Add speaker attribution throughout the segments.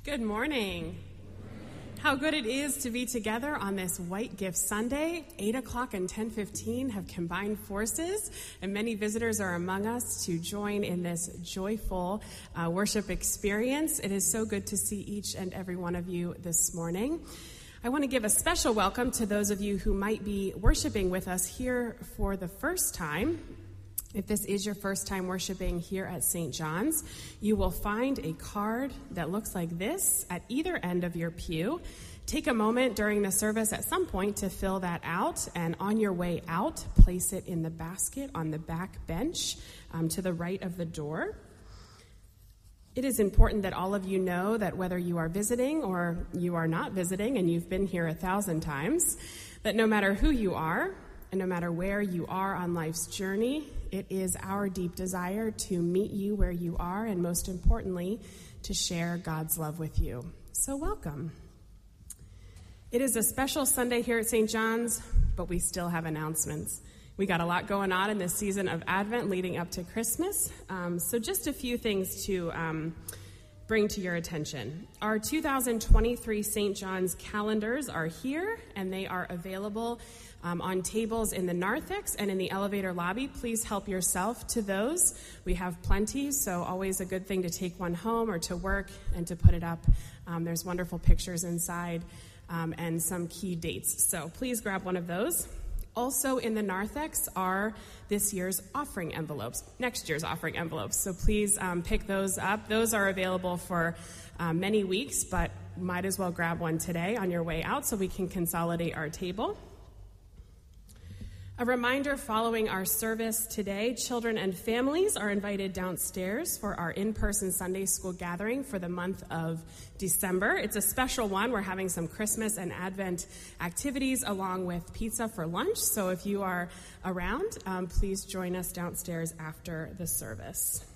Speaker 1: Good morning. How good it is to be together on this White Gift Sunday. 8 o'clock and 10:15 have combined forces, and many visitors are among us to join in this joyful worship experience. It is so good to see each and every one of you this morning. I want to give a special welcome to those of you who might be worshiping with us here for the first time. If this is your first time worshiping here at St. John's, you will find a card that looks like this at either end of your pew. Take a moment during the service at some point to fill that out, and on your way out, place it in the basket on the back bench to the right of the door. It is important that all of you know that whether you are visiting or you are not visiting, and you've been here 1,000 times, that no matter who you are, and no matter where you are on life's journey, it is our deep desire to meet you where you are, and most importantly, to share God's love with you. So welcome. It is a special Sunday here at St. John's, but we still have announcements. We got a lot going on in this season of Advent leading up to Christmas, so just a few things to bring to your attention. Our 2023 St. John's calendars are here, and they are available on tables in the narthex and in the elevator lobby. Please help yourself to those. We have plenty, so always a good thing to take one home or to work and to put it up. There's wonderful pictures inside and some key dates, so please grab one of those. Also in the narthex are this year's offering envelopes, next year's offering envelopes, so please pick those up. Those are available for many weeks, but might as well grab one today on your way out so we can consolidate our table. A reminder, following our service today, children and families are invited downstairs for our in-person Sunday school gathering for the month of December. It's a special one. We're having some Christmas and Advent activities along with pizza for lunch. So if you are around, please join us downstairs after the service.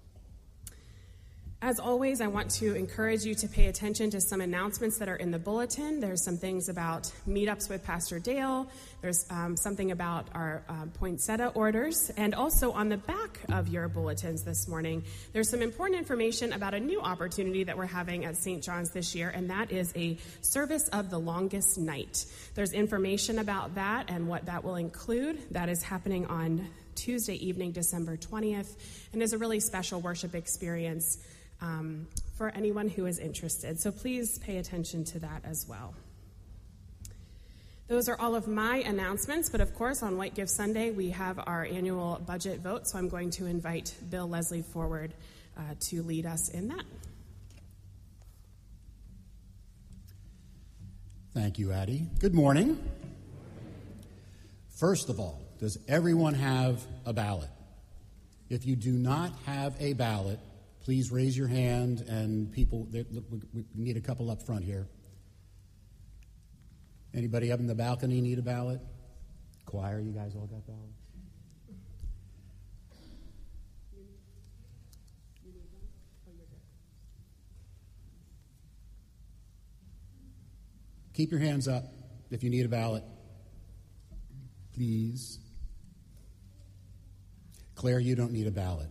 Speaker 1: As always, I want to encourage you to pay attention to some announcements that are in the bulletin. There's some things about meetups with Pastor Dale. There's something about our poinsettia orders. And also on the back of your bulletins this morning, there's some important information about a new opportunity that we're having at St. John's this year, and that is a service of the longest night. There's information about that and what that will include. That is happening on Tuesday evening, December 20th, and is a really special worship experience for anyone who is interested. So please pay attention to that as well. Those are all of my announcements, but of course on White Gift Sunday we have our annual budget vote, so I'm going to invite Bill Leslie forward to lead us in that.
Speaker 2: Thank you, Addie. Good morning. First of all, does everyone have a ballot? If you do not have a ballot, please raise your hand, and people, we need a couple up front here. Anybody up in the balcony need a ballot? Choir, you guys all got ballots? Keep your hands up if you need a ballot, please. Claire, you don't need a ballot.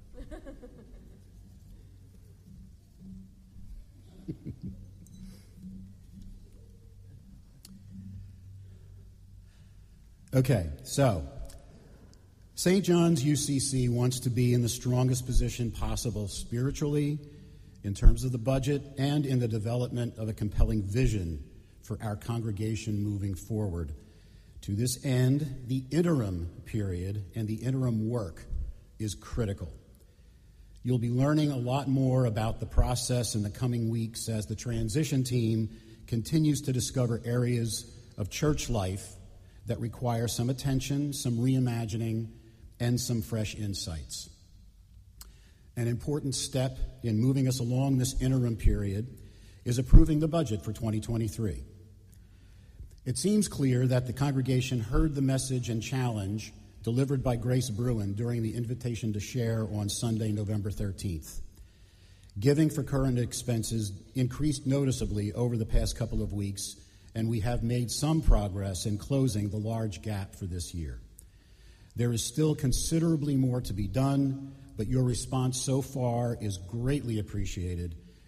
Speaker 2: Okay, so St. John's UCC wants to be in the strongest position possible spiritually, in terms of the budget, and in the development of a compelling vision for our congregation moving forward. To this end, the interim period and the interim work is critical. You'll be learning a lot more about the process in the coming weeks as the transition team continues to discover areas of church life that require some attention, some reimagining, and some fresh insights. An important step in moving us along this interim period is approving the budget for 2023. It seems clear that the congregation heard the message and challenge delivered by Grace Bruin during the invitation to share on Sunday, November 13th. Giving for current expenses increased noticeably over the past couple of weeks, and we have made some progress in closing the large gap for this year. There is still considerably more to be done, but your response so far is greatly appreciated,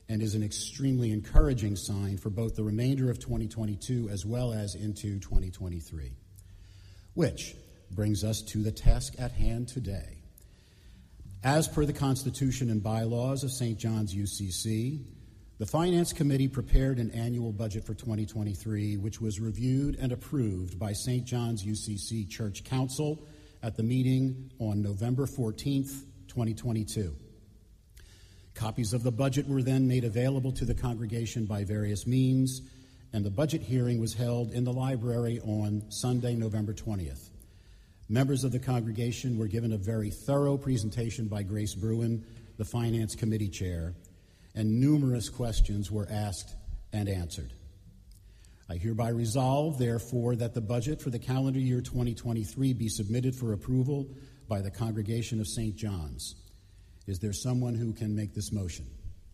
Speaker 2: and is an extremely encouraging sign for both the remainder of 2022 as well as into 2023. Which brings us to the task at hand today. As per the Constitution and bylaws of St. John's UCC, the Finance Committee prepared an annual budget for 2023, which was reviewed and approved by St. John's UCC Church Council at the meeting on November 14th, 2022. Copies of the budget were then made available to the congregation by various means, and the budget hearing was held in the library on Sunday, November 20th. Members of the congregation were given a very thorough presentation by Grace Bruin, the Finance Committee Chair, and numerous questions were asked and answered. I hereby resolve, therefore, that the budget for the calendar year 2023 be submitted for approval by the Congregation of St. John's. Is there someone who can make this motion?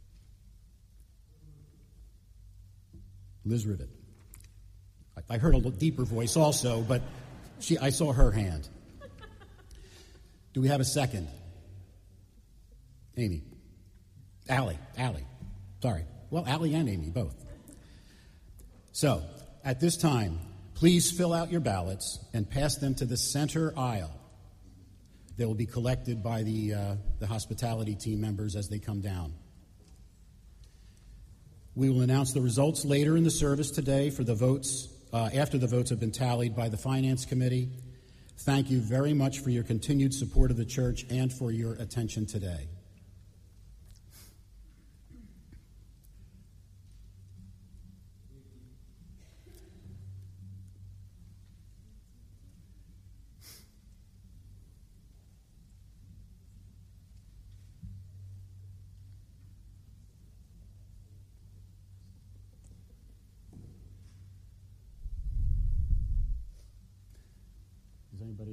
Speaker 2: Liz Rivet. I heard a little deeper voice also, but I saw her hand. Do we have a second? Amy. Allie. Sorry. Well, Allie and Amy, both. So, at this time, please fill out your ballots and pass them to the center aisle. They will be collected by the hospitality team members as they come down. We will announce the results later in the service today for the votes, after the votes have been tallied by the Finance Committee. Thank you very much for your continued support of the church and for your attention today. Is anybody?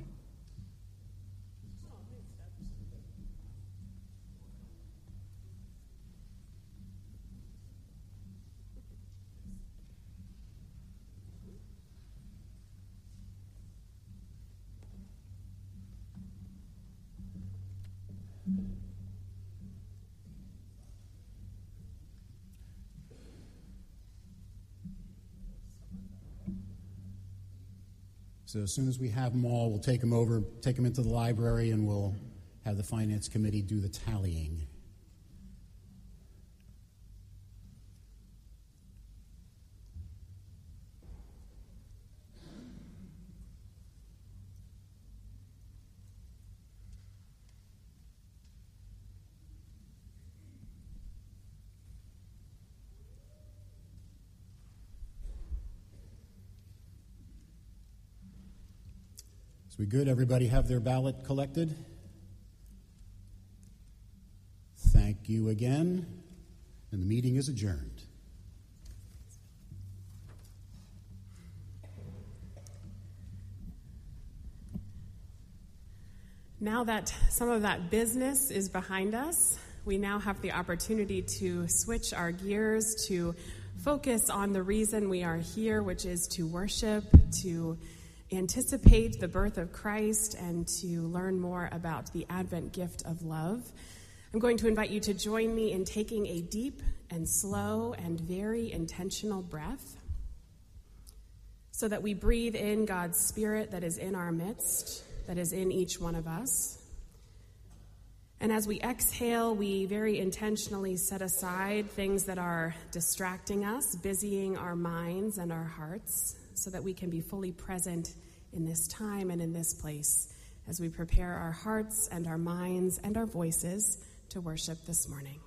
Speaker 2: So as soon as we have them all, we'll take them into the library, and we'll have the Finance Committee do the tallying. We good? Everybody have their ballot collected? Thank you again, and the meeting is adjourned.
Speaker 1: Now that some of that business is behind us, we now have the opportunity to switch our gears to focus on the reason we are here, which is to worship, to anticipate the birth of Christ, and to learn more about the Advent gift of love. I'm going to invite you to join me in taking a deep and slow and very intentional breath so that we breathe in God's Spirit that is in our midst, that is in each one of us. And as we exhale, we very intentionally set aside things that are distracting us, busying our minds and our hearts, so that we can be fully present in this time and in this place as we prepare our hearts and our minds and our voices to worship this morning.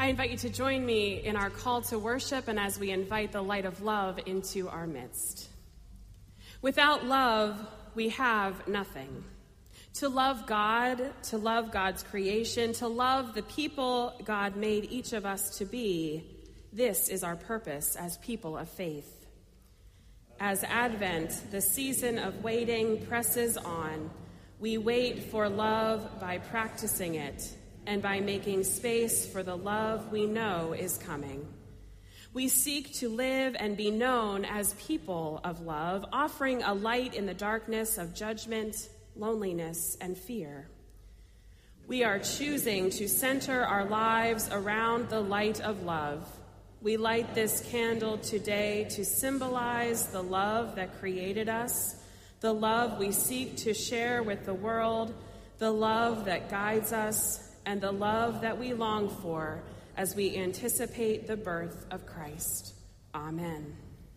Speaker 1: I invite you to join me in our call to worship and as we invite the light of love into our midst. Without love, we have nothing. To love God, to love God's creation, to love the people God made each of us to be, this is our purpose as people of faith. As Advent, the season of waiting, presses on, we wait for love by practicing it and by making space for the love we know is coming. We seek to live and be known as people of love, offering a light in the darkness of judgment, loneliness, and fear. We are choosing to center our lives around the light of love. We light this candle today to symbolize the love that created us, the love we seek to share with the world, the love that guides us, and the love that we long for as we anticipate the birth of Christ. Amen.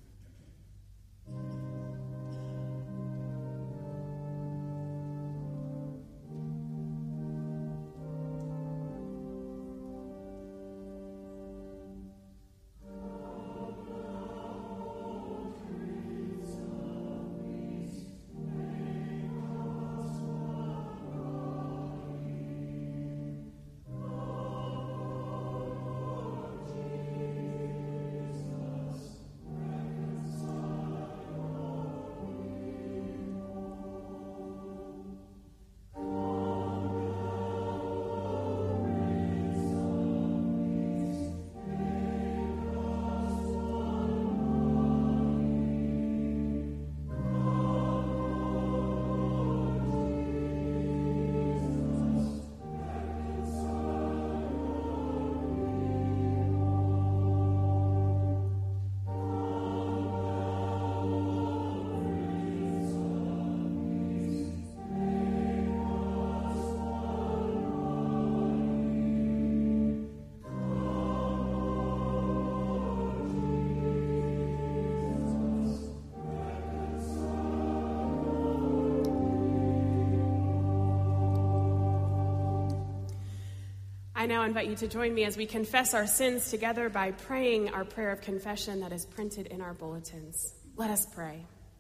Speaker 1: I now invite you to join me as we confess our sins together by praying our prayer of confession that is printed in our bulletins. Let us pray.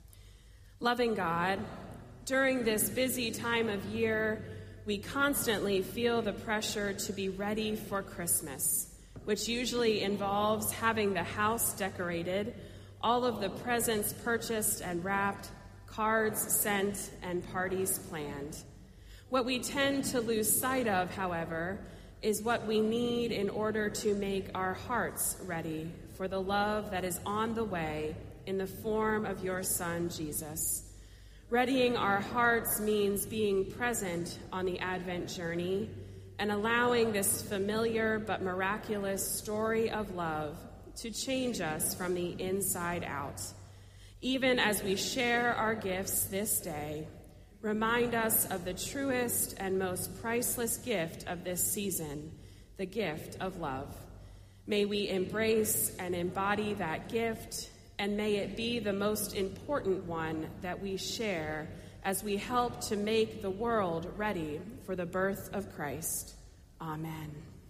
Speaker 1: Loving God, during this busy time of year, we constantly feel the pressure to be ready for Christmas, which usually involves having the house decorated, all of the presents purchased and wrapped, cards sent, and parties planned. What we tend to lose sight of, however, is what we need in order to make our hearts ready for the love that is on the way in the form of your Son, Jesus. Readying our hearts means being present on the Advent journey and allowing this familiar but miraculous story of love to change us from the inside out. Even as we share our gifts this day, remind us of the truest and most priceless gift of this season, the gift of love. May we embrace and embody that gift, and may it be the most important one that we share as we help to make the world ready for the birth of Christ. Amen.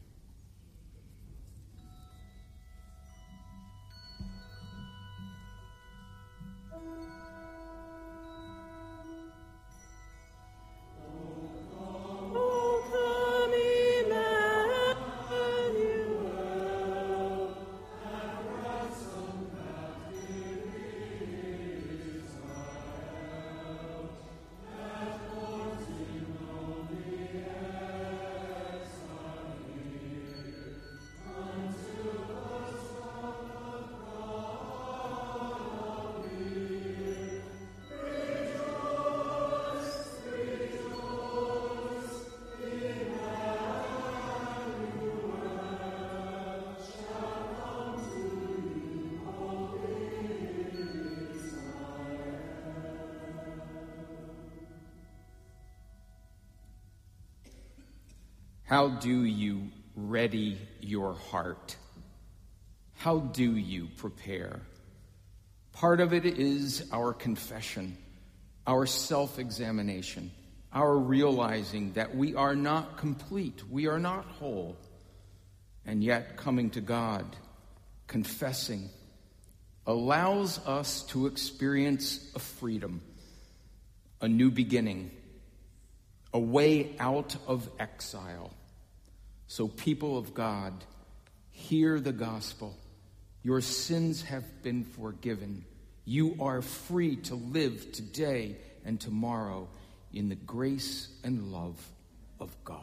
Speaker 3: How do you ready your heart? How do you prepare? Part of it is our confession, our self-examination, our realizing that we are not complete, we are not whole. and yet coming to God, confessing, allows us to experience a freedom, a new beginning, a way out of exile. So, people of God, hear the gospel. Your sins have been forgiven. You are free to live today and tomorrow in the grace and love of God.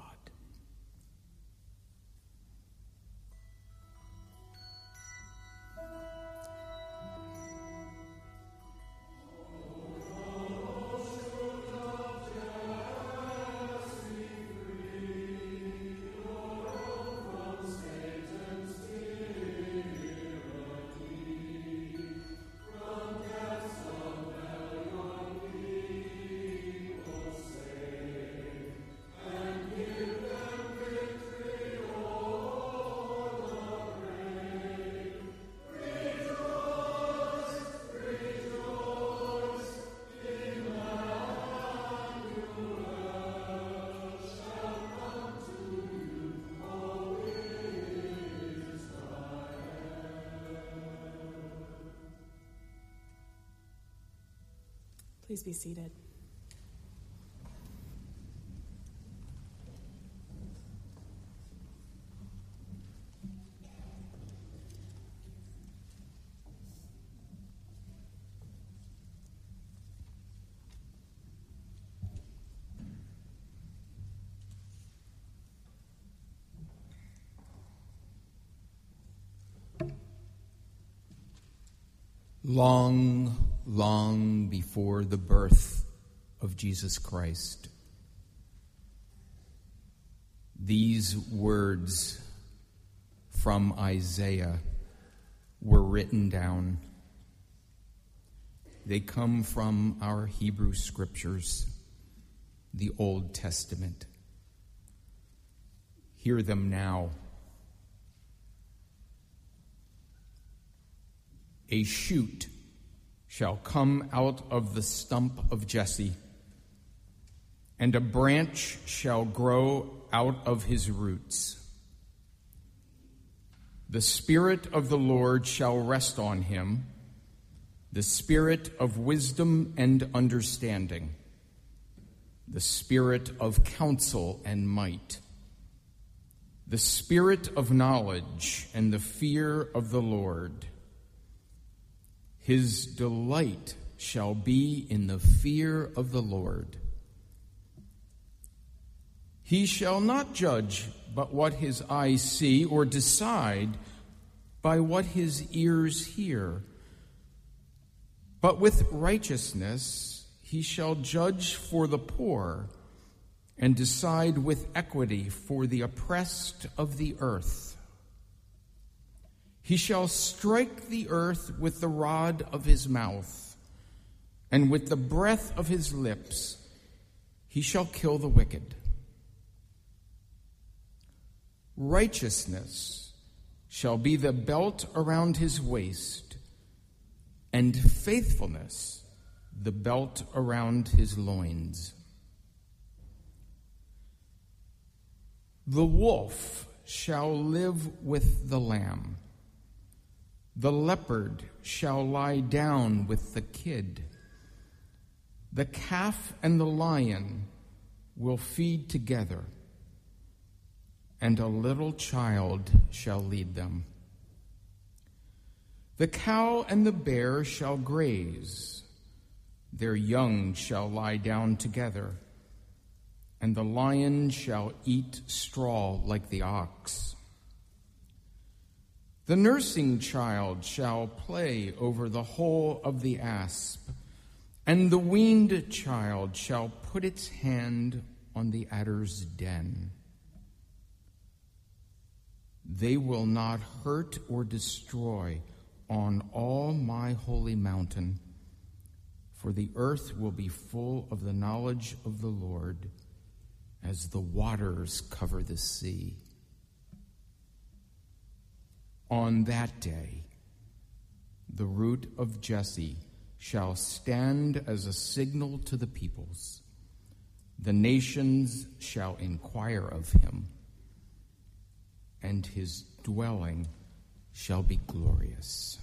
Speaker 1: Please be seated.
Speaker 3: Long, long before the birth of Jesus Christ, these words from Isaiah were written down. They come from our Hebrew scriptures, the Old Testament. Hear them now. A shoot shall come out of the stump of Jesse, and a branch shall grow out of his roots. The Spirit of the Lord shall rest on him, the Spirit of wisdom and understanding, the Spirit of counsel and might, the Spirit of knowledge and the fear of the Lord. His delight shall be in the fear of the Lord. He shall not judge by what his eyes see, or decide by what his ears hear. But with righteousness he shall judge for the poor, and decide with equity for the oppressed of the earth. He shall strike the earth with the rod of his mouth, and with the breath of his lips he shall kill the wicked. Righteousness shall be the belt around his waist, and faithfulness the belt around his loins. The wolf shall live with the lamb. The leopard shall lie down with the kid. The calf and the lion will feed together, and a little child shall lead them. The cow and the bear shall graze. Their young shall lie down together, and the lion shall eat straw like the ox. The nursing child shall play over the hole of the asp, and the weaned child shall put its hand on the adder's den. They will not hurt or destroy on all my holy mountain, for the earth will be full of the knowledge of the Lord as the waters cover the sea. On that day, the root of Jesse shall stand as a signal to the peoples. The nations shall inquire of him, and his dwelling shall be glorious.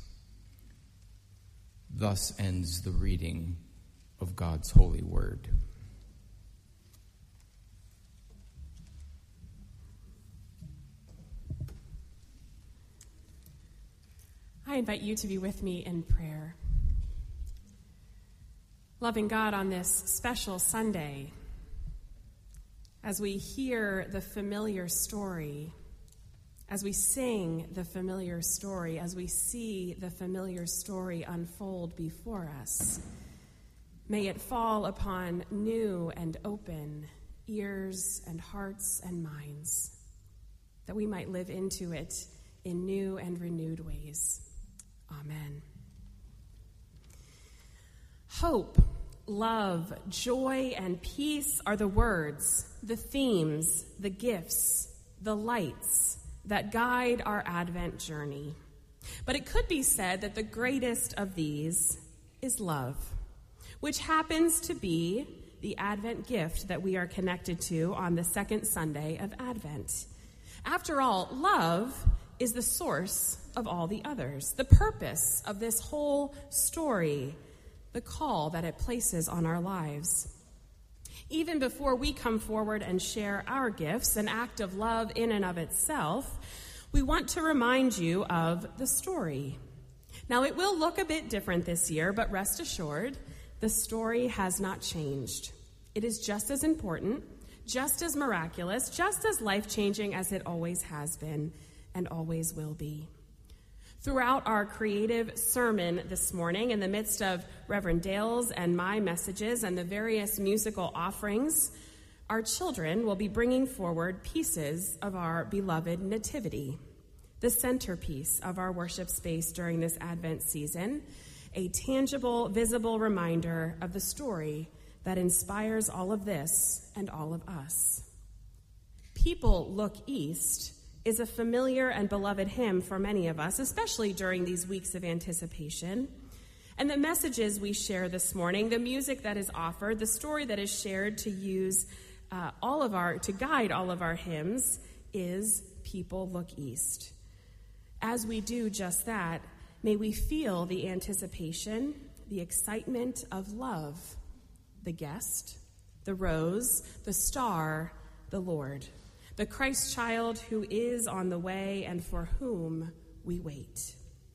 Speaker 3: Thus ends the reading of God's holy word.
Speaker 1: I invite you to be with me in prayer. Loving God, on this special Sunday, as we hear the familiar story, as we sing the familiar story, as we see the familiar story unfold before us, may it fall upon new and open ears and hearts and minds, that we might live into it in new and renewed ways. Amen. Hope, love, joy, and peace are the words, the themes, the gifts, the lights that guide our Advent journey. But it could be said that the greatest of these is love, which happens to be the Advent gift that we are connected to on the second Sunday of Advent. After all, love is the source of all the others, the purpose of this whole story, the call that it places on our lives. Even before we come forward and share our gifts, an act of love in and of itself, we want to remind you of the story. Now, it will look a bit different this year, but rest assured, the story has not changed. It is just as important, just as miraculous, just as life-changing as it always has been and always will be. Throughout our creative sermon this morning, in the midst of Reverend Dale's and my messages and the various musical offerings, our children will be bringing forward pieces of our beloved Nativity, the centerpiece of our worship space during this Advent season, a tangible, visible reminder of the story that inspires all of this and all of us. People Look East is a familiar and beloved hymn for many of us, especially during these weeks of anticipation. And the messages we share this morning, the music that is offered, the story that is shared to guide all of our hymns is People Look East. As we do just that, may we feel the anticipation, the excitement of love, the guest, the rose, the star, the Lord, the Christ child who is on the way and for whom we wait.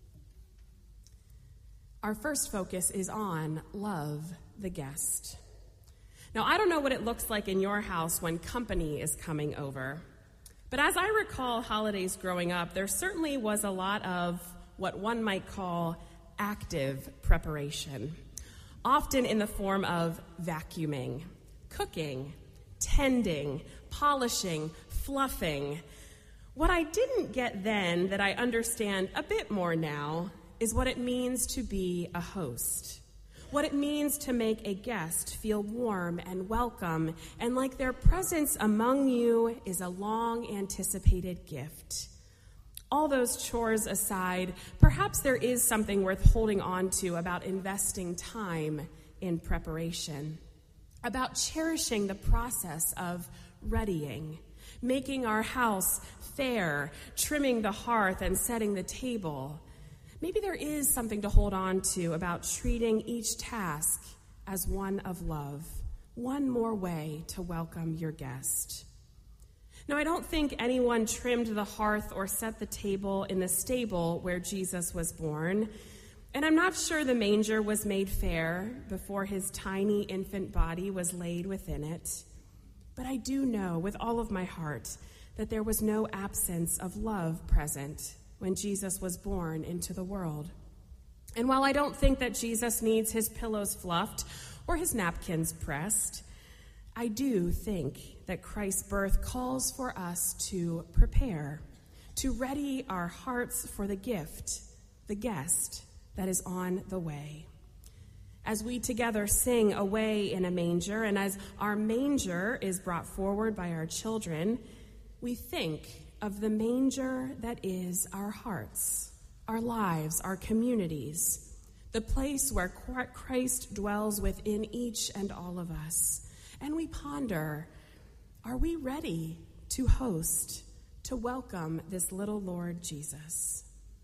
Speaker 1: Our first focus is on love, the guest. Now, I don't know what it looks like in your house when company is coming over, but as I recall holidays growing up, there certainly was a lot of what one might call active preparation, often in the form of vacuuming, cooking, tending, polishing, fluffing. What I didn't get then that I understand a bit more now is what it means to be a host, what it means to make a guest feel warm and welcome and like their presence among you is a long-anticipated gift. All those chores aside, perhaps there is something worth holding on to about investing time in preparation, about cherishing the process of readying, making our house fair, trimming the hearth and setting the table. Maybe there is something to hold on to about treating each task as one of love, one more way to welcome your guest. Now, I don't think anyone trimmed the hearth or set the table in the stable where Jesus was born, and I'm not sure the manger was made fair before his tiny infant body was laid within it. But I do know with all of my heart that there was no absence of love present when Jesus was born into the world. And while I don't think that Jesus needs his pillows fluffed or his napkins pressed, I do think that Christ's birth calls for us to prepare, to ready our hearts for the gift, the guest that is on the way. As we together sing Away in a Manger, and as our manger is brought forward by our children, we think of the manger that is our hearts, our lives, our communities, the place where Christ dwells within each and all of us. And we ponder, are we ready to host, to welcome this little Lord Jesus.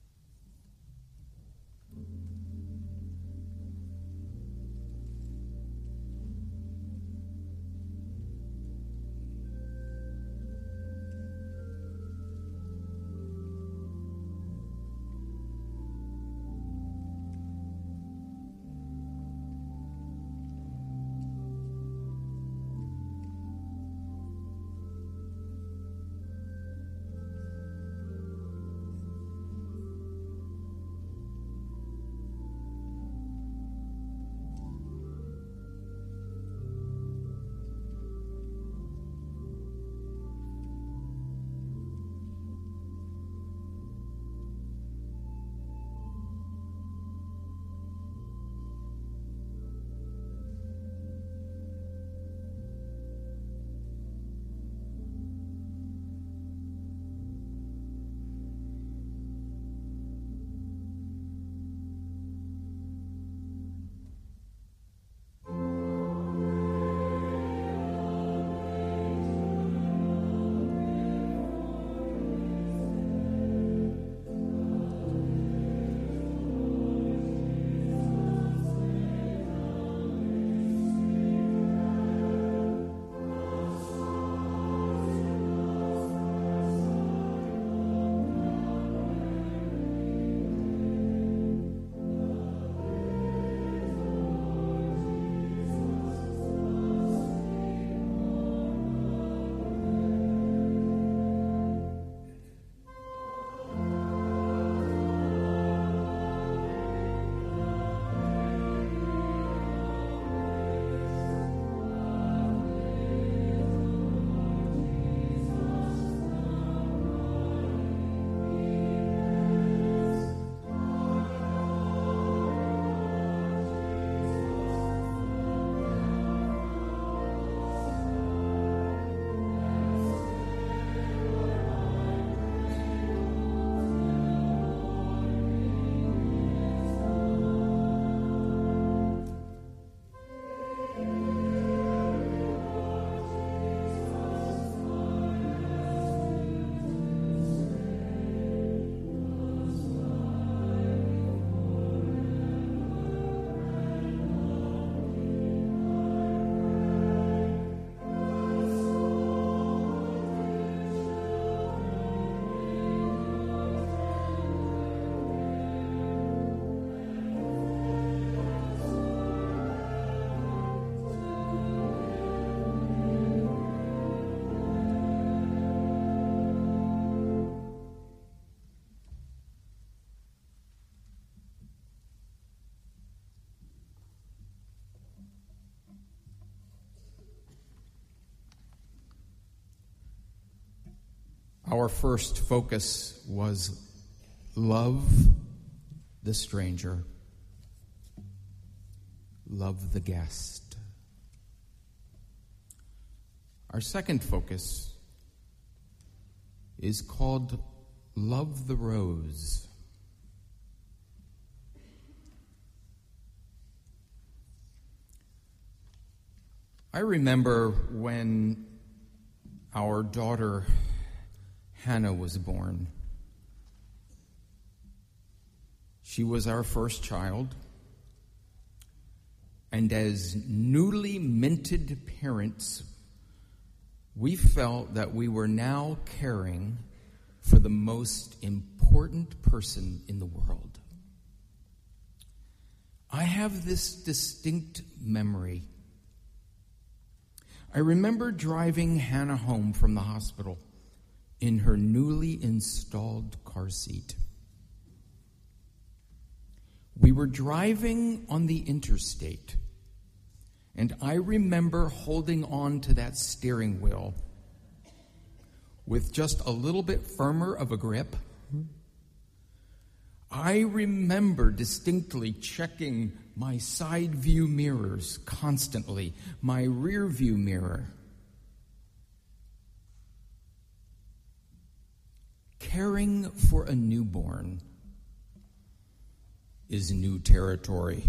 Speaker 3: Our first focus was love the stranger, love the guest. Our second focus is called love the rose. I remember when our daughter Hannah was born. She was our first child, and as newly minted parents, we felt that we were now caring for the most important person in the world. I have this distinct memory. I remember driving Hannah home from the hospital in her newly installed car seat. We were driving on the interstate, and I remember holding on to that steering wheel with just a little bit firmer of a grip. I remember distinctly checking my side view mirrors constantly, my rear view mirror. Caring for a newborn is new territory.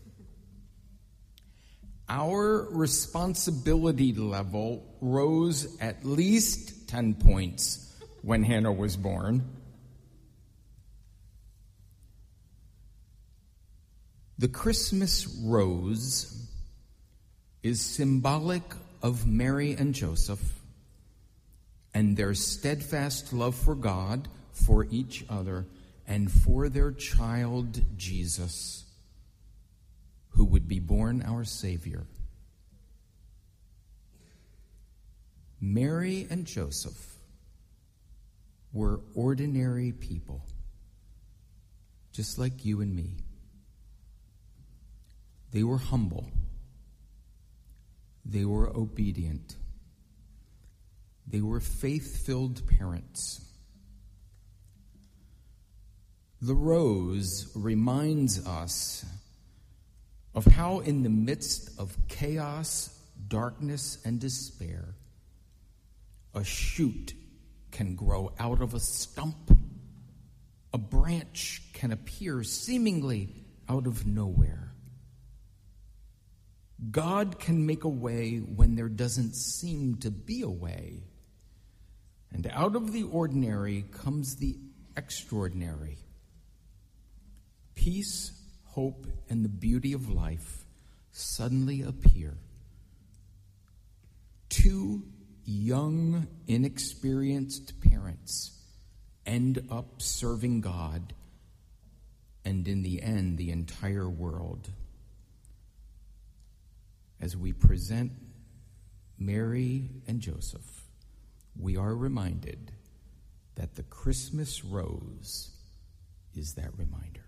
Speaker 3: Our responsibility level rose at least 10 points when Hannah was born. The Christmas rose is symbolic of Mary and Joseph and their steadfast love for God, for each other, and for their child Jesus, who would be born our Savior. Mary and Joseph were ordinary people, just like you and me. They were humble. They were obedient. They were faith-filled parents. The rose reminds us of how in the midst of chaos, darkness, and despair, a shoot can grow out of a stump. A branch can appear seemingly out of nowhere. God can make a way when there doesn't seem to be a way. And out of the ordinary comes the extraordinary. Peace, hope, and the beauty of life suddenly appear. Two young, inexperienced parents end up serving God, and in the end, the entire world. As we present Mary and Joseph, we are reminded that the Christmas rose is that reminder.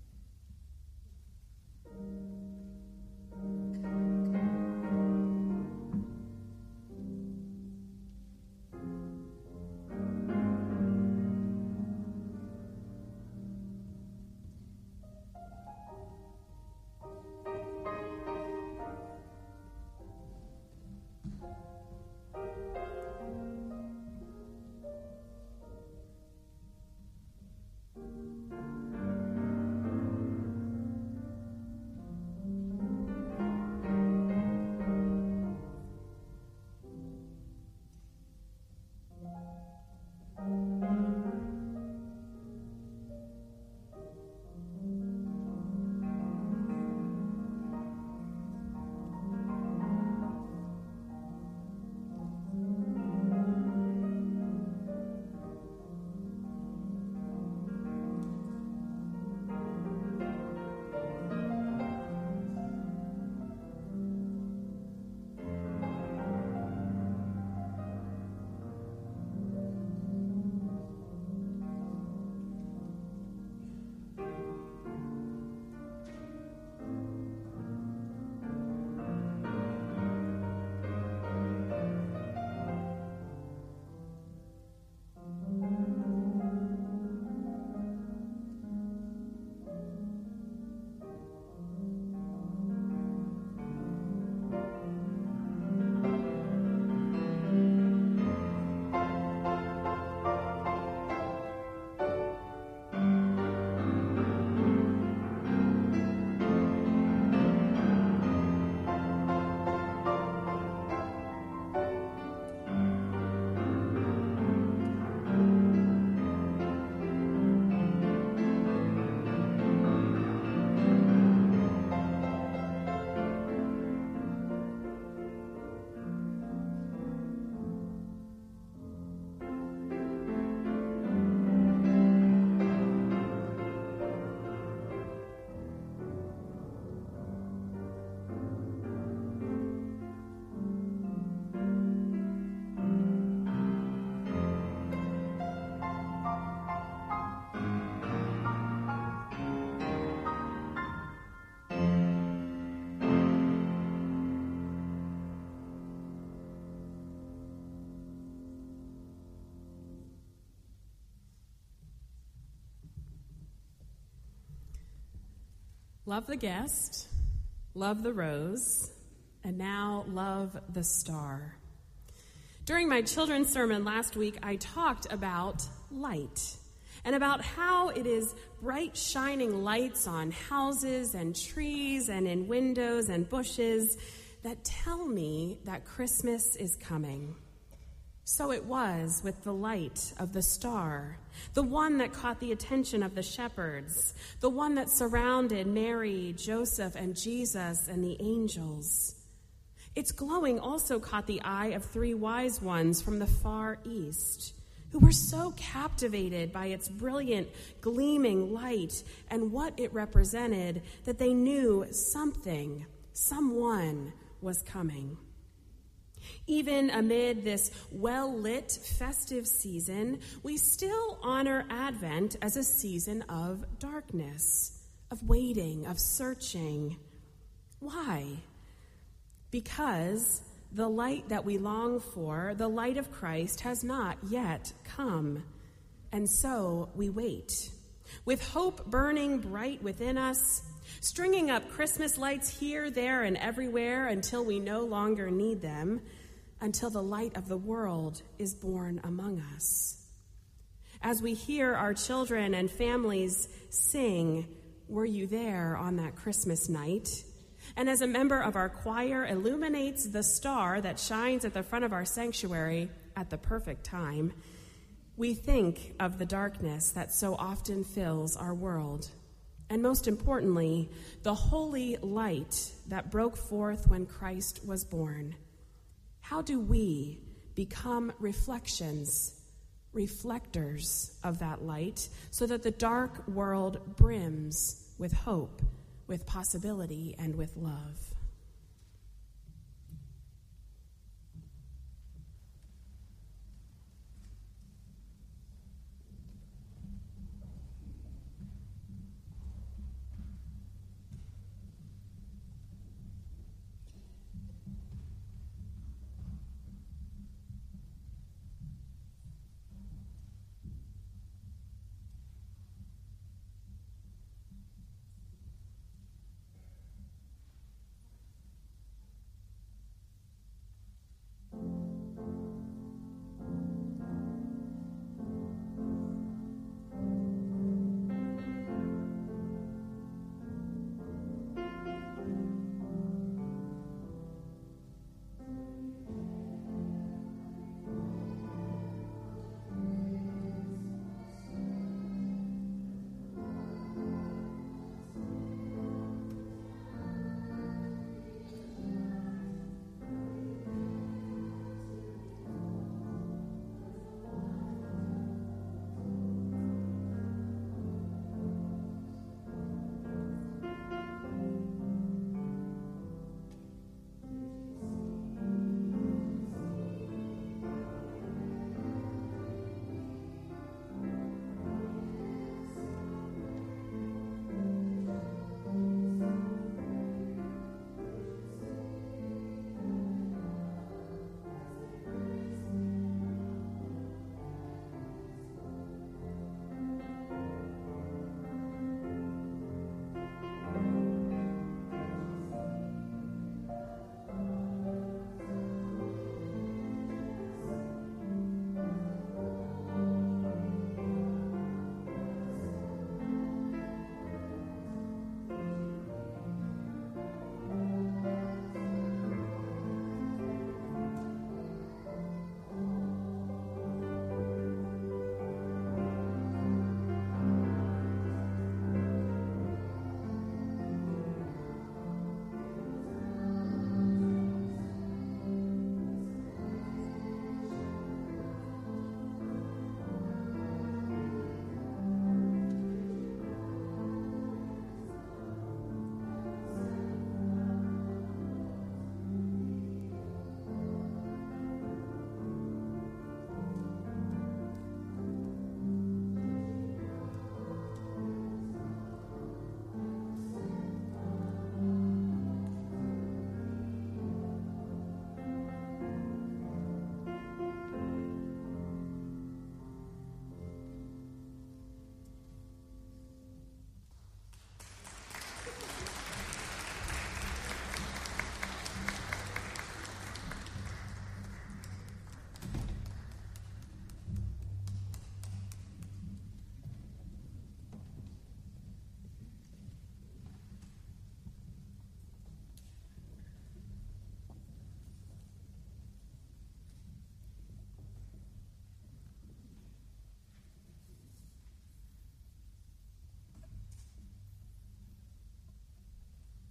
Speaker 1: Love the guest, love the rose, and now love the star. During my children's sermon last week, I talked about light and about how it is bright, shining lights on houses and trees and in windows and bushes that tell me that Christmas is coming. So it was with the light of the star, the one that caught the attention of the shepherds, the one that surrounded Mary, Joseph, and Jesus and the angels. Its glowing also caught the eye of 3 wise ones from the far east, who were so captivated by its brilliant, gleaming light and what it represented that they knew someone was coming. Even amid this well-lit festive season, we still honor Advent as a season of darkness, of waiting, of searching. Why? Because the light that we long for, the light of Christ, has not yet come. And so we wait, with hope burning bright within us, stringing up Christmas lights here, there, and everywhere until we no longer need them, until the light of the world is born among us. As we hear our children and families sing, "Were you there on that Christmas night?" and as a member of our choir illuminates the star that shines at the front of our sanctuary at the perfect time, we think of the darkness that so often fills our world. And most importantly, the holy light that broke forth when Christ was born. How do we become reflectors of that light so that the dark world brims with hope, with possibility, and with love?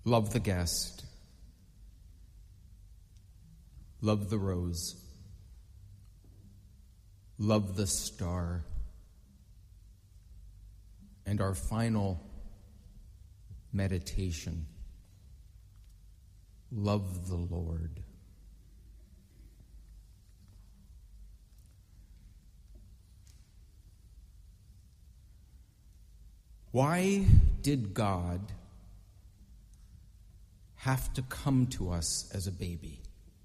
Speaker 3: Love the guest. Love the rose. Love the star. And our final meditation. Love the Lord. Why did God have to come to us as a baby?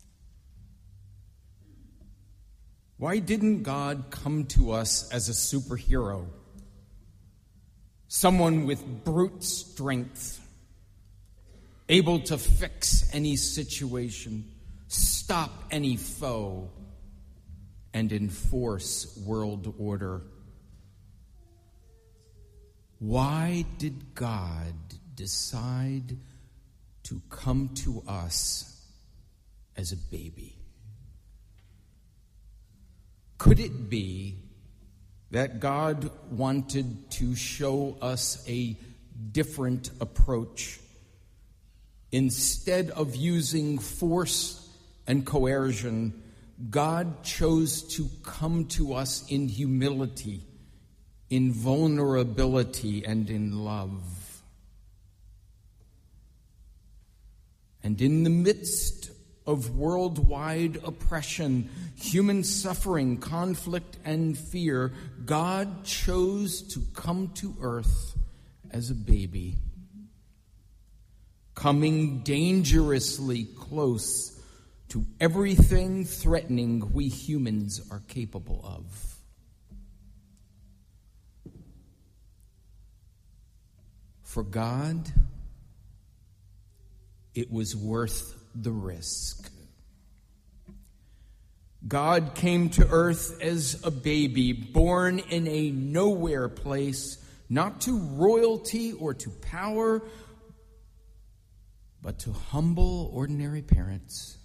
Speaker 3: Why didn't God come to us as a superhero? Someone with brute strength, able to fix any situation, stop any foe, and enforce world order. Why did God decide to come to us as a baby? Could it be that God wanted to show us a different approach? Instead of using force and coercion, God chose to come to us in humility, in vulnerability, and in love. And in the midst of worldwide oppression, human suffering, conflict, and fear, God chose to come to earth as a baby, coming dangerously close to everything threatening we humans are capable of. For God, it was worth the risk. God came to earth as a baby, born in a nowhere place, not to royalty or to power, but to humble, ordinary parents.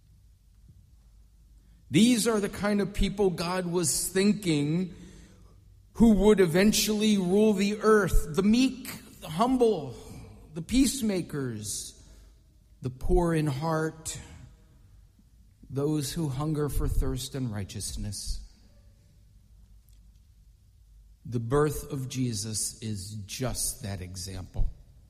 Speaker 3: These are the kind of people God was thinking who would eventually rule the earth: the meek, the humble, the peacemakers, the poor in heart, those who hunger for thirst and righteousness. The birth of Jesus is just that example.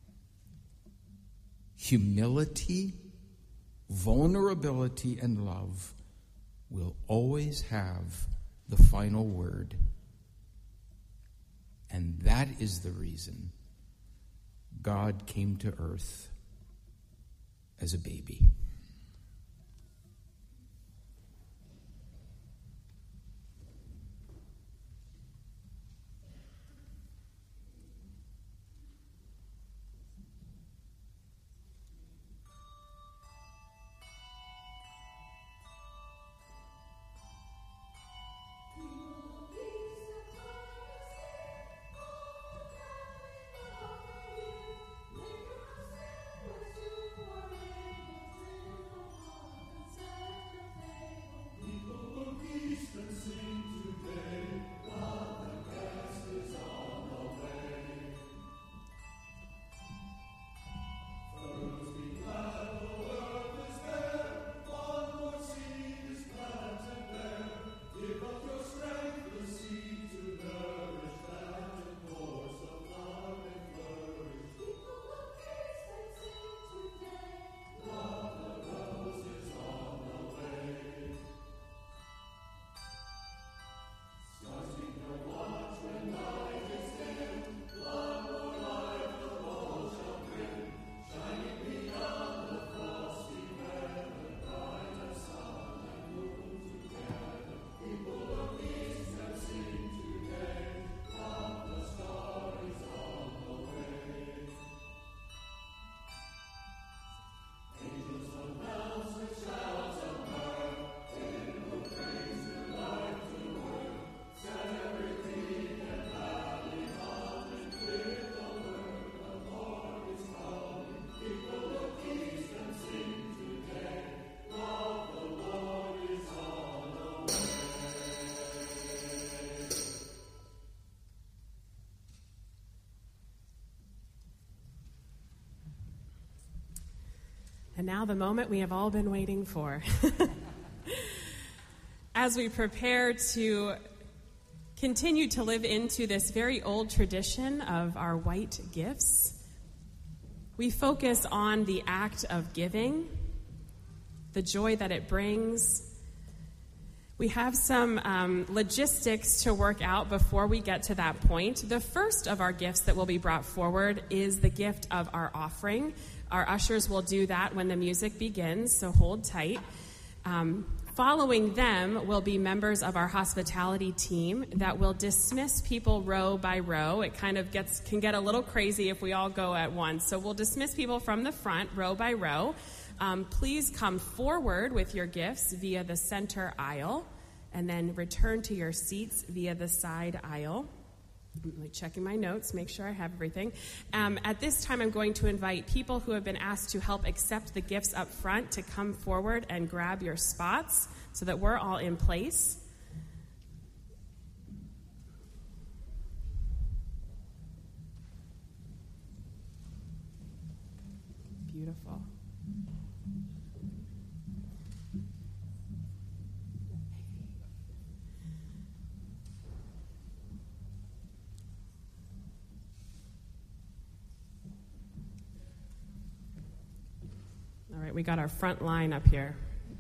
Speaker 3: Humility, vulnerability, and love will always have the final word. And that is the reason God came to earth as a baby.
Speaker 1: And now the moment we have all been waiting for. As we prepare to continue to live into this very old tradition of our white gifts, we focus on the act of giving, the joy that it brings. We have some logistics to work out before we get to that point. The first of our gifts that will be brought forward is the gift of our offering. Our ushers will do that when the music begins, so hold tight. Following them will be members of our hospitality team that will dismiss people row by row. It kind of can get a little crazy if we all go at once. So we'll dismiss people from the front, row by row. Please come forward with your gifts via the center aisle, and then return to your seats via the side aisle. I'm checking my notes, make sure I have everything. At this time, I'm going to invite people who have been asked to help accept the gifts up front to come forward and grab your spots so that we're all in place. Beautiful. All right, we got our front line up here.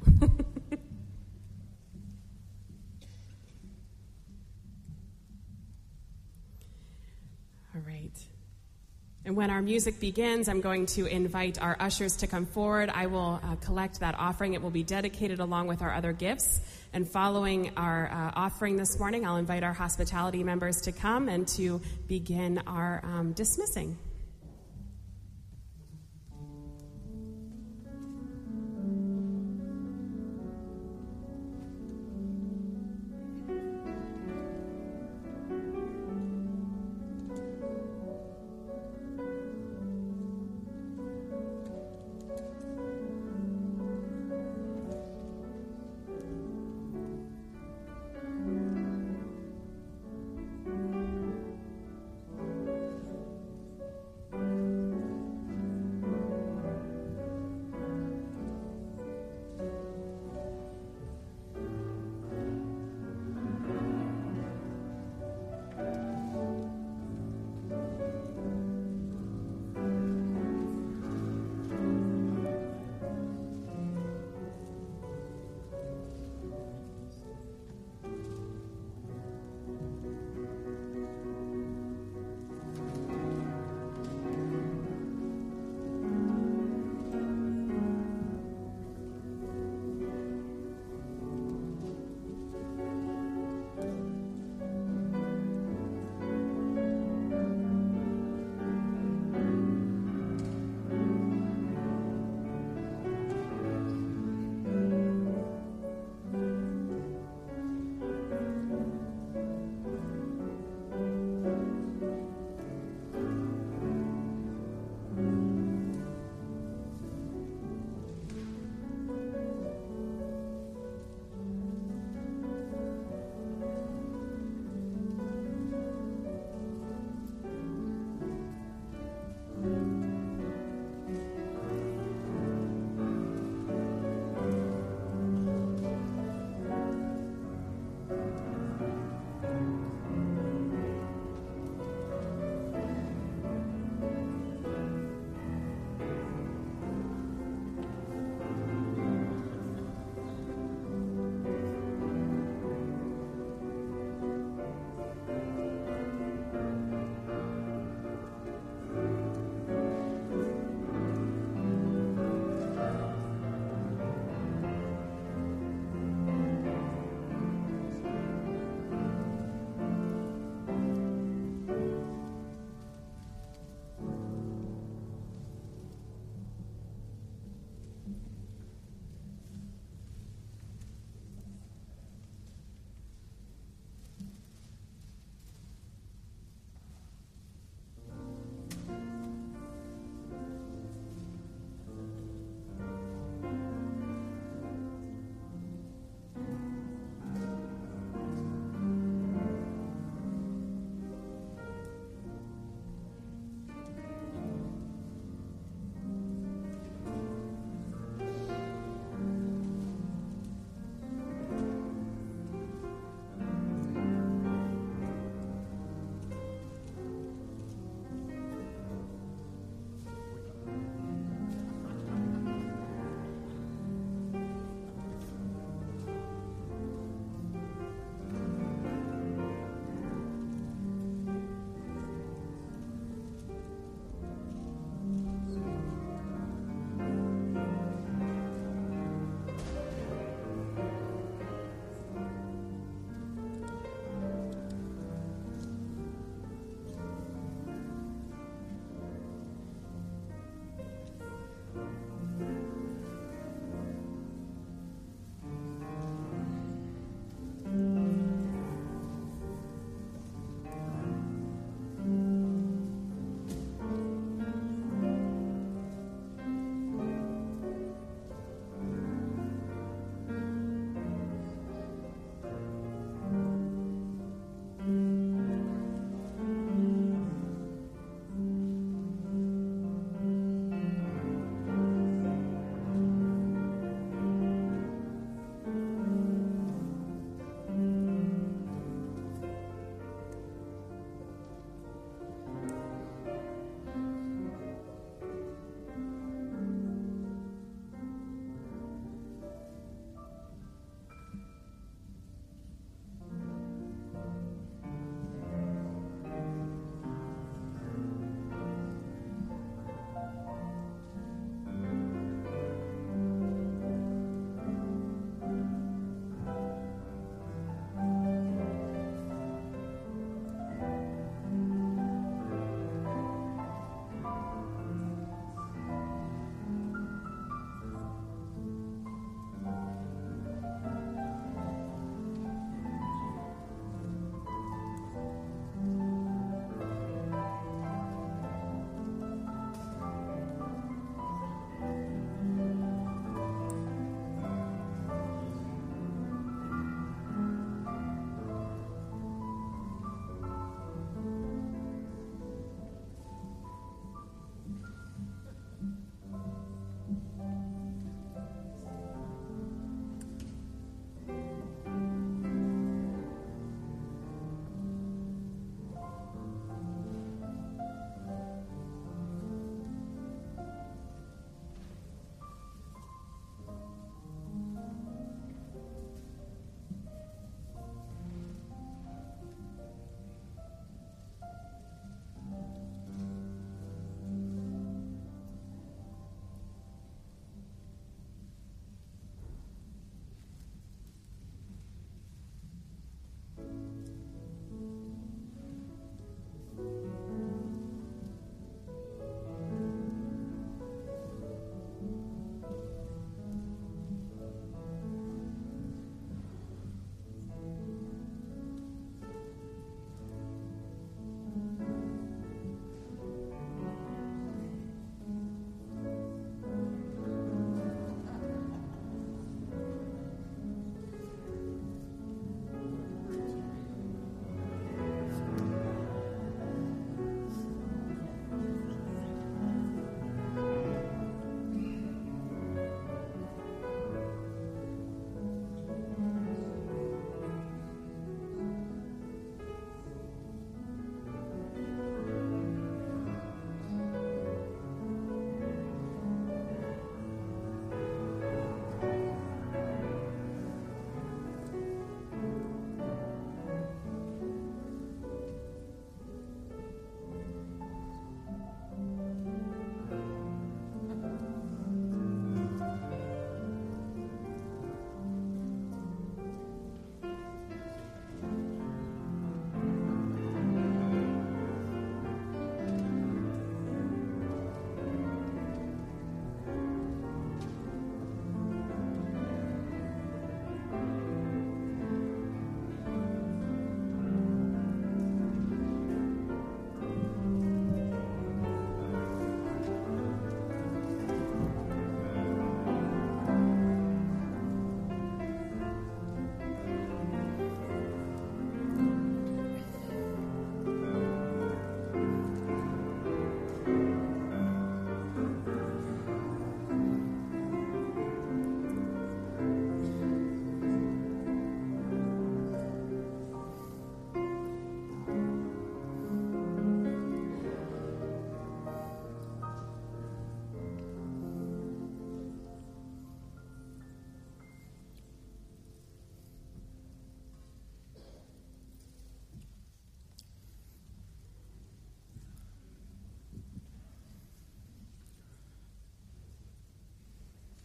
Speaker 1: All right. And when our music begins, I'm going to invite our ushers to come forward. I will collect that offering. It will be dedicated along with our other gifts. And following our offering this morning, I'll invite our hospitality members to come and to begin our dismissing.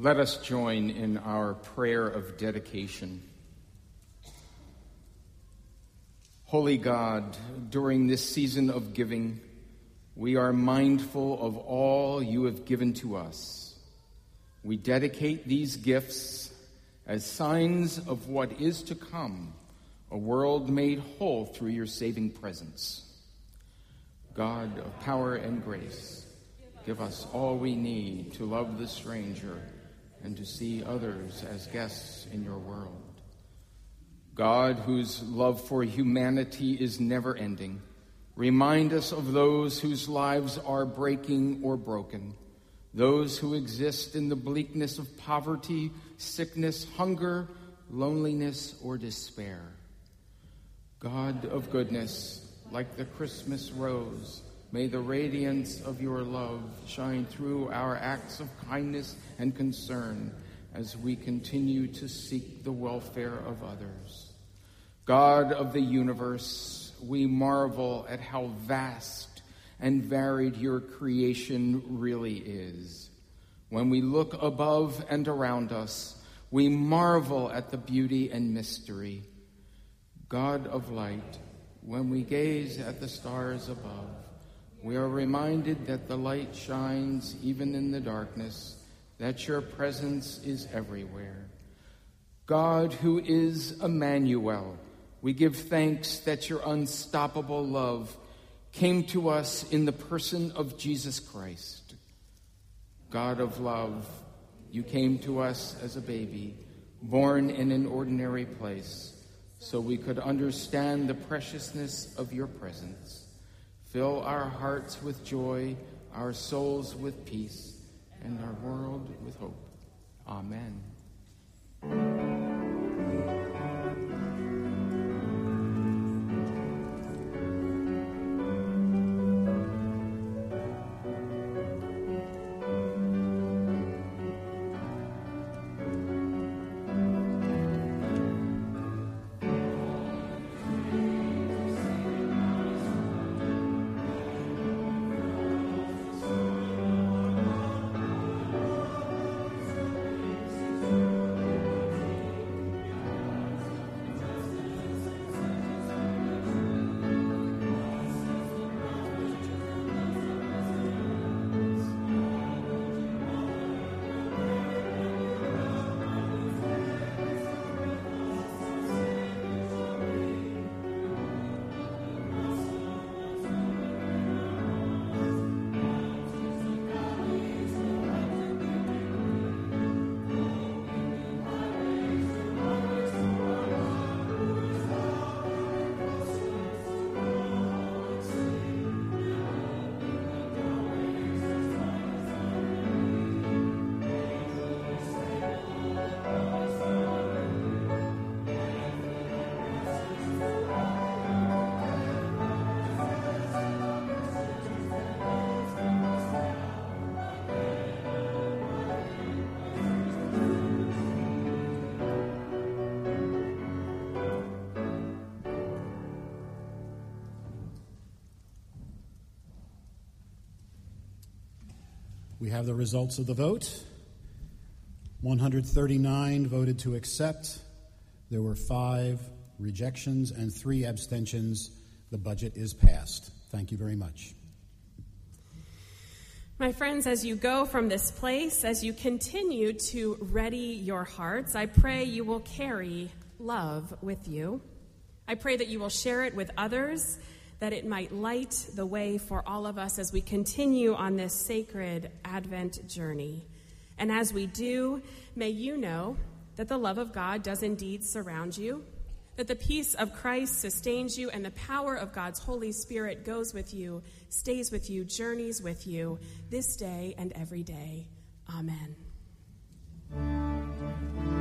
Speaker 3: Let us join in our prayer of dedication. Holy God, during this season of giving, we are mindful of all you have given to us. We dedicate these gifts as signs of what is to come, a world made whole through your saving presence. God of power and grace, give us all we need to love the stranger and to see others as guests in your world. God, whose love for humanity is never-ending, remind us of those whose lives are breaking or broken, those who exist in the bleakness of poverty, sickness, hunger, loneliness, or despair. God of goodness, like the Christmas rose, may the radiance of your love shine through our acts of kindness and concern as we continue to seek the welfare of others. God of the universe, we marvel at how vast and varied your creation really is. When we look above and around us, we marvel at the beauty and mystery. God of light, when we gaze at the stars above, we are reminded that the light shines even in the darkness, that your presence is everywhere. God, who is Emmanuel, we give thanks that your unstoppable love came to us in the person of Jesus Christ. God of love, you came to us as a baby, born in an ordinary place, so we could understand the preciousness of your presence. Fill our hearts with joy, our souls with peace, and our world with hope. Amen.
Speaker 2: We have the results of the vote. 139 voted to accept. There were 5 rejections and 3 abstentions. The budget is passed. Thank you very much.
Speaker 1: My friends, as you go from this place, as you continue to ready your hearts, I pray you will carry love with you. I pray that you will share it with others, that it might light the way for all of us as we continue on this sacred Advent journey. And as we do, may you know that the love of God does indeed surround you, that the peace of Christ sustains you, and the power of God's Holy Spirit goes with you, stays with you, journeys with you this day and every day. Amen.